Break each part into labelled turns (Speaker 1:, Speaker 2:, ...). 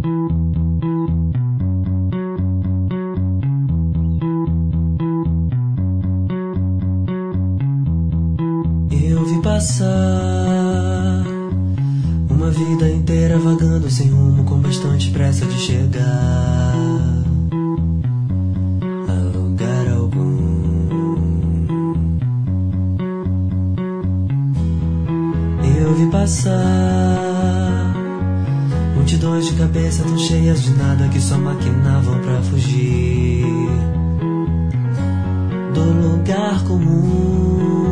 Speaker 1: Eu vi passar uma vida inteira vagando sem rumo, com bastante pressa de chegar a lugar algum. Eu vi passar multidões de cabeça tão cheias de nada, que só maquinavam pra fugir do lugar comum.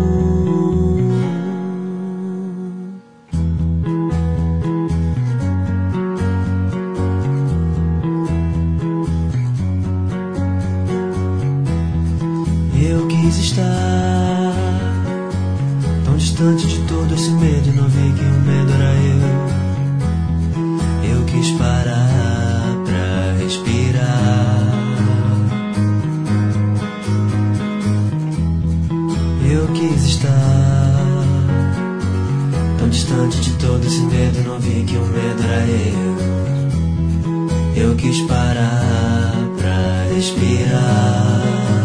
Speaker 1: Eu quis estar tão distante de todo esse medo e não vi que o medo era eu. Eu quis parar pra respirar. Eu quis estar tão distante de todo esse medo e não vi que o medo era eu. Eu quis parar pra respirar.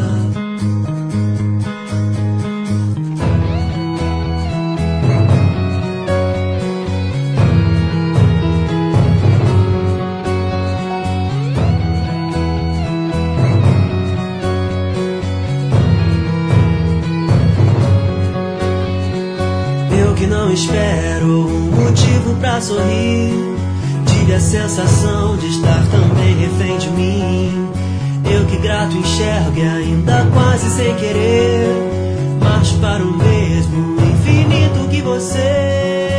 Speaker 1: Que não espero um motivo pra sorrir, tive a sensação de estar também refém de mim. Eu que grato enxergo e ainda quase sem querer marcho para o mesmo infinito que você.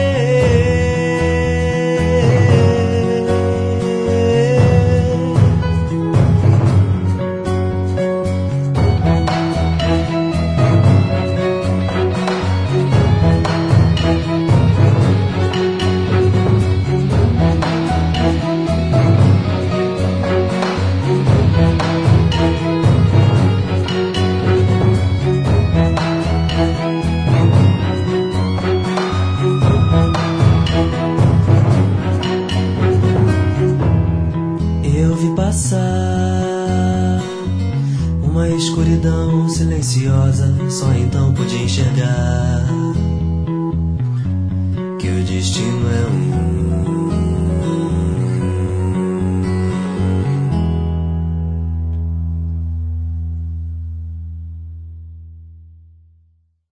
Speaker 1: Eu vi passar uma escuridão silenciosa, só então pude enxergar